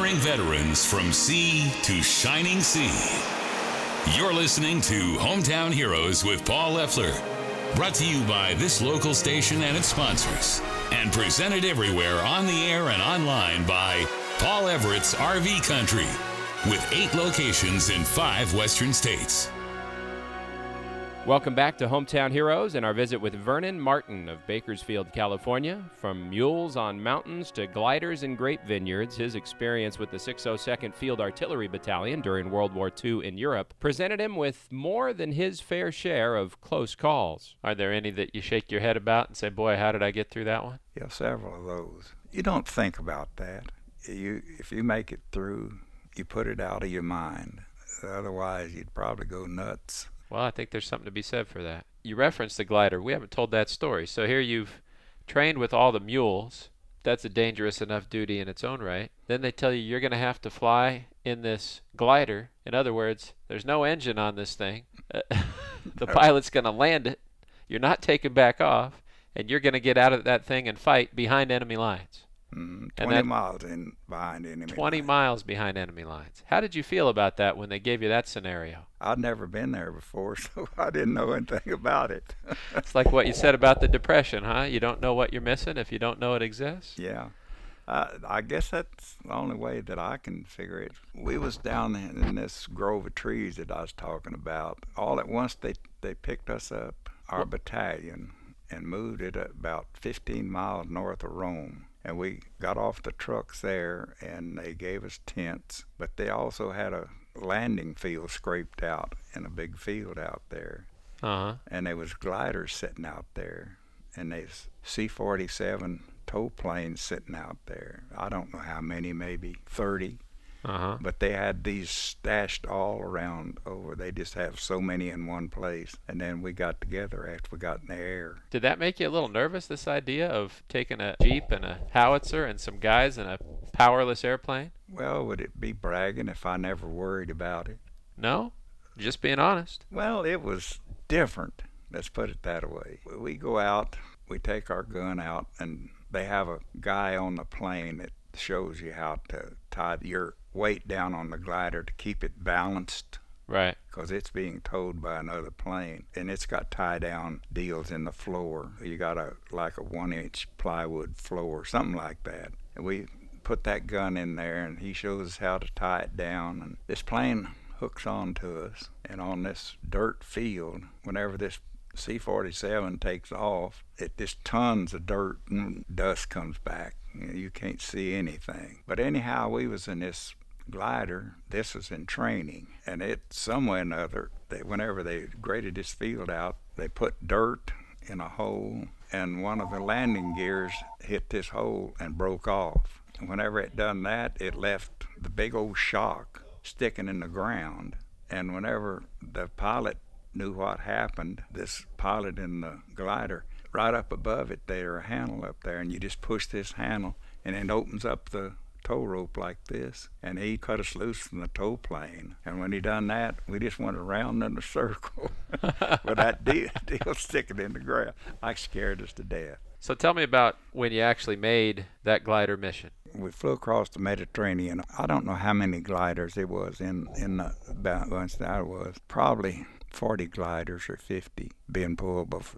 Honoring veterans from sea to shining sea. You're listening to Hometown Heroes with Paul Leffler. Brought to you by this local station and its sponsors. And presented everywhere on the air and online by Paul Everett's RV Country, with 8 locations in 5 western states. Welcome back to Hometown Heroes and our visit with Vernon Martin of Bakersfield, California. From mules on mountains to gliders in grape vineyards, his experience with the 602nd Field Artillery Battalion during World War II in Europe presented him with more than his fair share of close calls. Are there any that you shake your head about and say, boy, how did I get through that one? Yeah, several of those. You don't think about that. If you make it through, you put it out of your mind. Otherwise, you'd probably go nuts. Well, I think there's something to be said for that. You referenced the glider. We haven't told that story. So here you've trained with all the mules. That's a dangerous enough duty in its own right. Then they tell you you're going to have to fly in this glider. In other words, there's no engine on this thing. The pilot's going to land it. You're not taking back off. And you're going to get out of that thing and fight behind enemy lines. 20 miles behind enemy lines. 20 miles behind enemy lines. How did you feel about that when they gave you that scenario? I'd never been there before, so I didn't know anything about it. It's like what you said about the Depression, huh? You don't know what you're missing if you don't know it exists? Yeah. I guess that's the only way that I can figure it. We was down in this grove of trees that I was talking about. All at once they picked us up, our battalion, and moved it about 15 miles north of Rome. And we got off the trucks there, and they gave us tents. But they also had a landing field scraped out in a big field out there. Uh-huh. And there was gliders sitting out there, and there's C-47 tow planes sitting out there. I don't know how many, maybe 30. Uh-huh. But they had these stashed all around over. They just have so many in one place. And then we got together after we got in the air. Did that make you a little nervous, this idea of taking a Jeep and a howitzer and some guys in a powerless airplane? Well, would it be bragging if I never worried about it? No? Just being honest. Well, it was different. Let's put it that way. We go out, we take our gun out, and they have a guy on the plane that shows you how to tie your weight down on the glider to keep it balanced. Right. Because it's being towed by another plane, and it's got tie-down deals in the floor. You got like a 1-inch plywood floor, something like that. And we put that gun in there, and he shows us how to tie it down. And this plane hooks onto us, and on this dirt field, whenever this C-47 takes off, it just tons of dirt and dust comes back. You can't see anything. But anyhow, we was in this glider. This was in training, and it somewhere or another, whenever they graded this field out, they put dirt in a hole, and one of the landing gears hit this hole and broke off. And whenever it done that, it left the big old shock sticking in the ground. And whenever the pilot knew what happened, this pilot in the glider, right up above it, there's a handle up there, and you just push this handle, and it opens up the tow rope like this, and he cut us loose from the tow plane. And when he done that, we just went around in a circle with that deal sticking in the ground. I scared us to death. So tell me about when you actually made that glider mission. We flew across the Mediterranean. I don't know how many gliders it was in the once that was. Probably 40 gliders or 50 being pulled by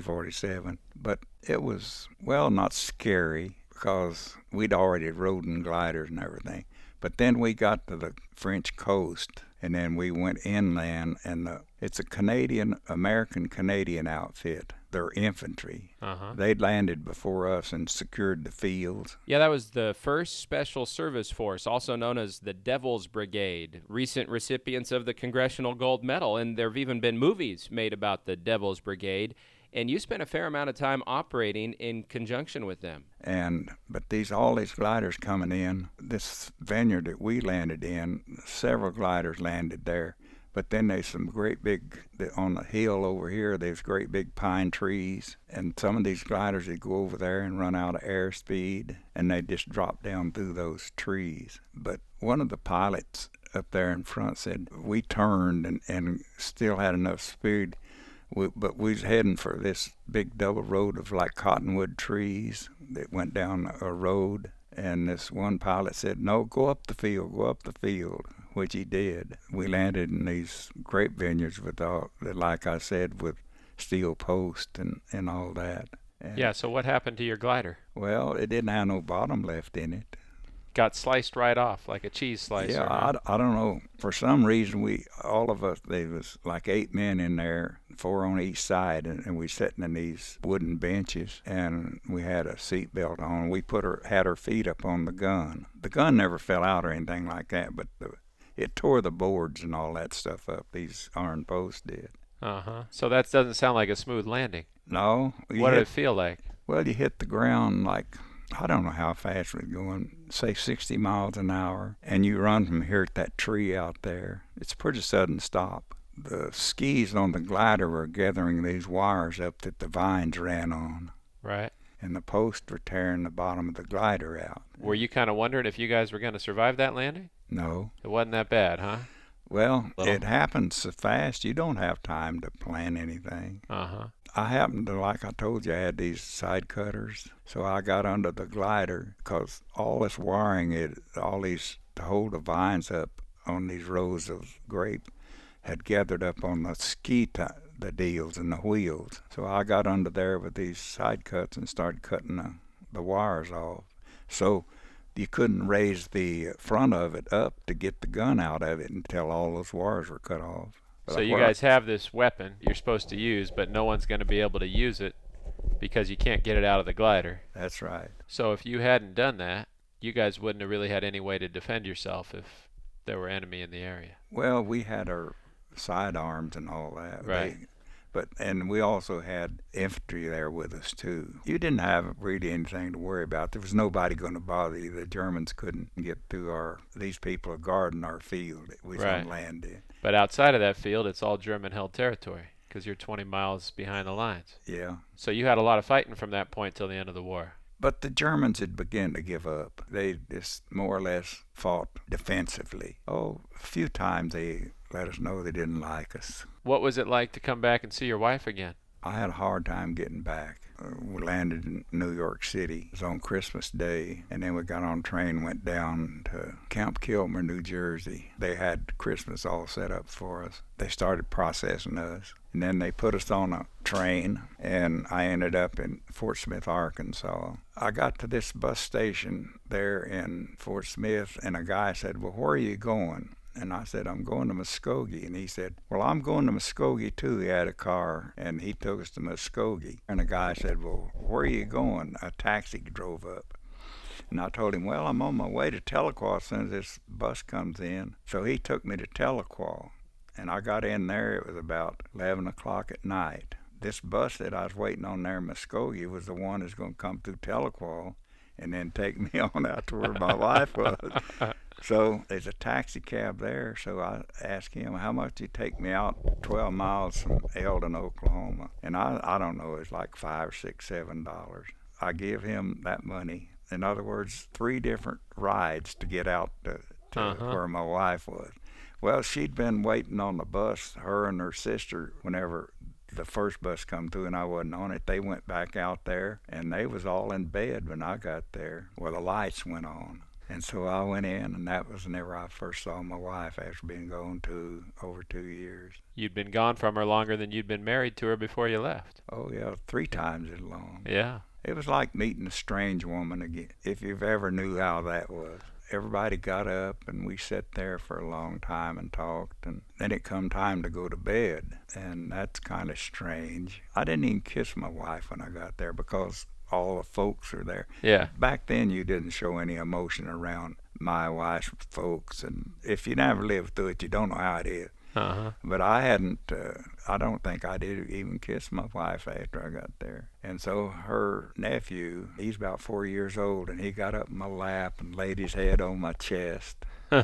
C-47. But it was, well, not scary, because we'd already rode in gliders and everything. But then we got to the French coast, and then we went inland, and it's a American-Canadian outfit. They're infantry. Uh-huh. They'd landed before us and secured the fields. Yeah, that was the 1st Special Service Force, also known as the Devil's Brigade, recent recipients of the Congressional Gold Medal, and there have even been movies made about the Devil's Brigade. And you spent a fair amount of time operating in conjunction with them. But all these gliders coming in, this vineyard that we landed in, several gliders landed there. But then there's some great big, on the hill over here, there's great big pine trees. And some of these gliders, they go over there and run out of airspeed, and they just drop down through those trees. But one of the pilots up there in front said, we turned and still had enough speed. But we was heading for this big double road of like cottonwood trees that went down a road, And this one pilot said, no, go up the field, which he did. We landed in these grape vineyards with all, like I said, with steel posts and all that. And, yeah, so what happened to your glider? well, it didn't have no bottom left in it. Got sliced right off like a cheese slicer. Yeah, huh? I don't know. For some reason, all of us, there was like 8 men in there, 4 on each side, and we sitting in these wooden benches, and we had a seat belt on. We had our feet up on the gun. The gun never fell out or anything like that, but it tore the boards and all that stuff up. These iron posts did. Uh-huh. So that doesn't sound like a smooth landing. No. What did it feel like? Well, you hit the ground like, I don't know how fast we're going, say 60 miles an hour, and you run from here to that tree out there. It's a pretty sudden stop. The skis on the glider were gathering these wires up that the vines ran on, Right. and the posts were tearing the bottom of the glider out. Were you kind of wondering if you guys were going to survive that landing? No. It wasn't that bad, huh? Well, Little. it happens so fast you don't have time to plan anything. Uh-huh. I happened to, like I told you, I had these side cutters, so I got under the glider because all this wiring, to hold the vines up on these rows of grape, had gathered up on the deals and the wheels. So I got under there with these side cuts and started cutting the wires off. So you couldn't raise the front of it up to get the gun out of it until all those wires were cut off. So you guys have this weapon you're supposed to use, but no one's going to be able to use it because you can't get it out of the glider. That's right. So if you hadn't done that, you guys wouldn't have really had any way to defend yourself if there were enemy in the area. Well, we had our sidearms and all that. Right. And we also had infantry there with us too. You didn't have really anything to worry about. There was nobody going to bother you. The Germans couldn't get through these people are guarding our field that we was Right. on land in. But outside of that field, it's all German-held territory because you're 20 miles behind the lines. Yeah. So you had a lot of fighting from that point till the end of the war. But the Germans had begun to give up. They just more or less fought defensively. Oh, a few times they let us know they didn't like us. What was it like to come back and see your wife again? I had a hard time getting back. We landed in New York City. It was on Christmas Day, and then we got on a train and went down to Camp Kilmer, New Jersey. They had Christmas all set up for us. They started processing us, and then they put us on a train, and I ended up in Fort Smith, Arkansas. I got to this bus station there in Fort Smith, and a guy said, well, where are you going? And I said, I'm going to Muskogee. And he said, well, I'm going to Muskogee too. He had a car, and he took us to Muskogee. And the guy said, well, where are you going? A taxi drove up. And I told him, well, I'm on my way to Tahlequah as soon as this bus comes in. So he took me to Tahlequah. And I got in there, it was about 11 o'clock at night. This bus that I was waiting on there in Muskogee was the one that's going to come through Tahlequah and then take me on out to where my wife was. So there's a taxi cab there, so I asked him, how much did you take me out 12 miles from Eldon, Oklahoma? And I don't know, it's like $5, $6, $7. I give him that money. In other words, 3 different rides to get out to where my wife was. Well, she'd been waiting on the bus, her and her sister, whenever the first bus come through and I wasn't on it. They went back out there, and they was all in bed when I got there. Well, the lights went on. And so I went in, and that was whenever I first saw my wife after being gone over 2 years. You'd been gone from her longer than you'd been married to her before you left. Oh, yeah, 3 times as long. Yeah. It was like meeting a strange woman again, if you've ever knew how that was. Everybody got up, and we sat there for a long time and talked, and then it come time to go to bed, and that's kind of strange. I didn't even kiss my wife when I got there because all the folks are there. Yeah. Back then, you didn't show any emotion around my wife's folks, and if you never lived through it, you don't know how it is. Uh-huh. But I don't think I did even kiss my wife after I got there. And so her nephew, he's about 4 years old, and he got up in my lap and laid his head on my chest.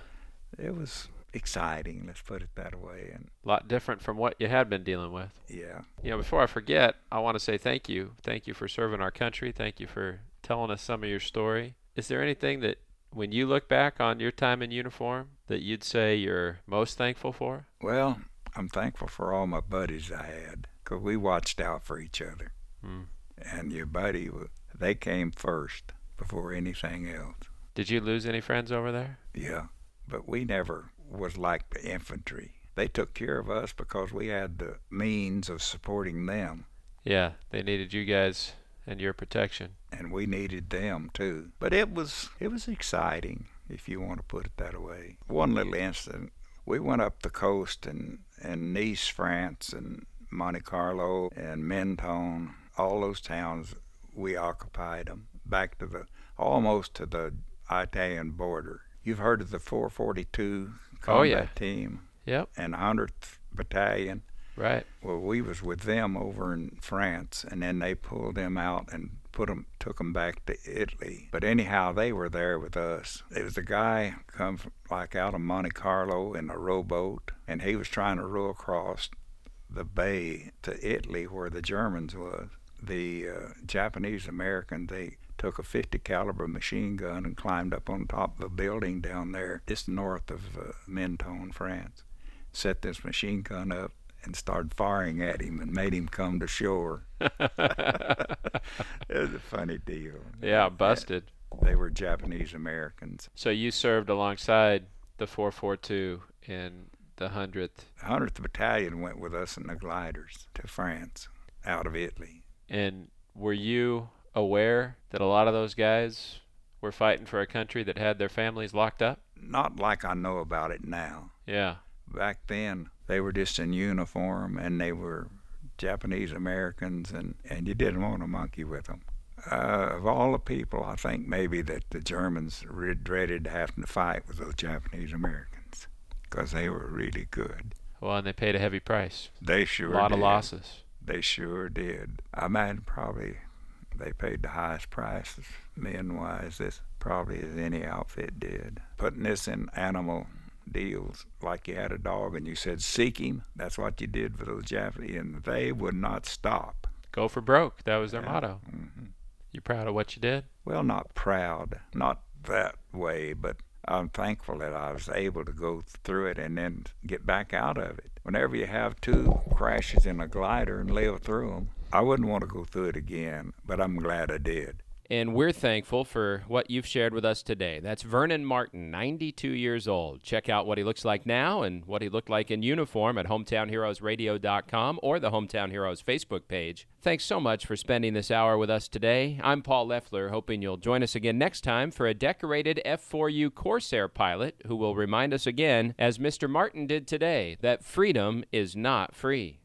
It was exciting, let's put it that way. And A lot different from what you had been dealing with. yeah. You know, before I forget, I want to say thank you. Thank you for serving our country. Thank you for telling us some of your story. Is there anything that, when you look back on your time in uniform, that you'd say you're most thankful for? Well, I'm thankful for all my buddies I had, 'cause we watched out for each other. And your buddy, they came first before anything else. Did you lose any friends over there? Yeah, but we never was like the infantry. They took care of us because we had the means of supporting them. Yeah, they needed you guys and your protection. And we needed them too. But it was exciting, if you want to put it that way. One little incident, we went up the coast in Nice, France, and Monte Carlo and Menton, all those towns, we occupied them, back to almost to the Italian border. You've heard of the 442 combat team? Yep. And 100th Battalion. Right. Well, we was with them over in France, and then they pulled them out and took them back to Italy. But anyhow, they were there with us. It was a guy come from, like out of Monte Carlo in a rowboat, and he was trying to row across the bay to Italy where the Germans was. The Japanese Americans, they took a 50 caliber machine gun and climbed up on top of a building down there just north of Menton, France. Set this machine gun up and started firing at him and made him come to shore. It was a funny deal. Yeah, busted. They were Japanese Americans. So you served alongside the 442 in the 100th. 100th Battalion went with us in the gliders to France out of Italy. And were you aware that a lot of those guys were fighting for a country that had their families locked up? Not like I know about it now. Yeah. Back then, they were just in uniform, and they were Japanese Americans, and you didn't want to monkey with them. Of all the people, I think maybe that the Germans dreaded having to fight with those Japanese Americans because they were really good. Well, and they paid a heavy price. They sure did. A lot of losses. They sure did. I imagine probably they paid the highest prices, men-wise, this probably as any outfit did. Putting this in animal deals, like you had a dog and you said, seek him, that's what you did for those Japanese, and they would not stop. Go for broke. That was their motto. Mm-hmm. You proud of what you did? Well, not proud, not that way, but I'm thankful that I was able to go through it and then get back out of it. Whenever you have two crashes in a glider and live through them, I wouldn't want to go through it again, but I'm glad I did. And we're thankful for what you've shared with us today. That's Vernon Martin, 92 years old. Check out what he looks like now and what he looked like in uniform at HometownHeroesRadio.com or the Hometown Heroes Facebook page. Thanks so much for spending this hour with us today. I'm Paul Leffler, hoping you'll join us again next time for a decorated F4U Corsair pilot who will remind us again, as Mr. Martin did today, that freedom is not free.